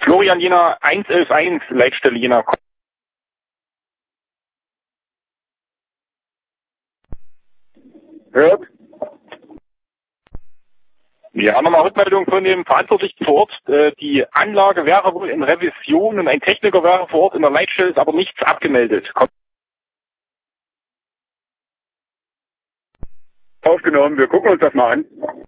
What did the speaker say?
Florian Jena 111, Leitstelle Jena. Hört? Ja, nochmal Rückmeldung von dem Verantwortlichen vor Ort. Die Anlage wäre wohl in Revision und ein Techniker wäre vor Ort in der Leitstelle, ist aber nichts abgemeldet. Aufgenommen, wir gucken uns das mal an.